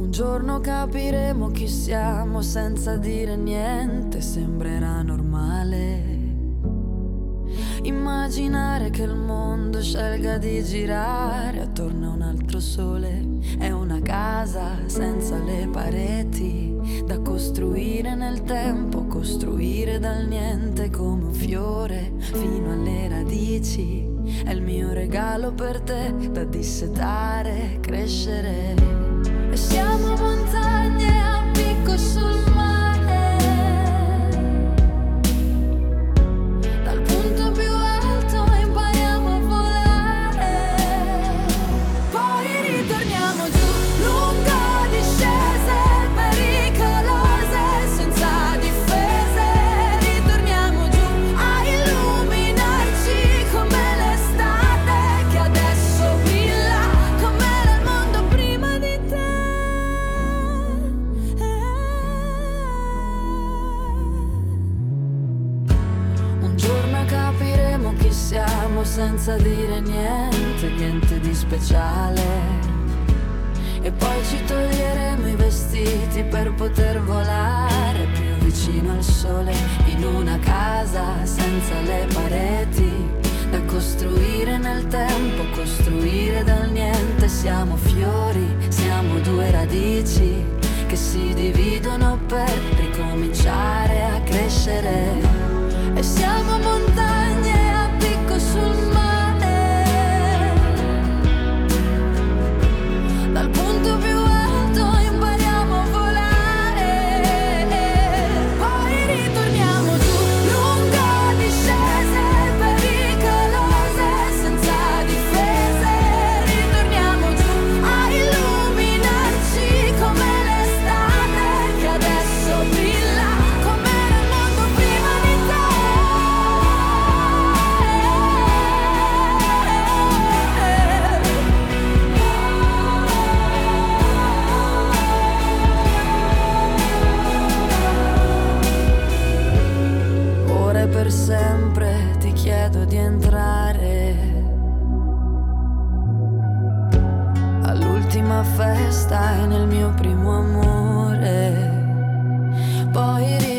Un giorno capiremo chi siamo senza dire niente, sembrerà normale. Immaginare che il mondo scelga di girare attorno a un altro sole. È una casa senza le pareti da costruire nel tempo, costruire dal niente come un fiore fino alle radici. È il mio regalo per te da dissetare, crescere. E siamo montagne a picco sul mare, dal punto più alto impariamo a volare. Poi ritorniamo giù, lungo discese pericolose, senza difese. Ritorniamo giù a illuminarci come l'estate che adesso brilla, come era il mondo prima di te. Un giorno capiremo chi siamo senza dire niente, niente di speciale. E poi ci toglieremo i vestiti per poter volare più vicino al sole, in una casa senza le pareti da costruire nel tempo, costruire dal niente. Siamo fiori, siamo due radici che si dividono per ricominciare a crescere. E siamo montagne a picco sul mare, dal punto più alto impariamo a volare. Poi ritorniamo giù, lungo discese pericolose, senza difese. Ritorniamo giù a illuminarci come l'estate che adesso brilla, come era il mondo prima di te. Ora e per sempre ti chiedo di entrare all'ultima festa e nel mio primo amore. Poi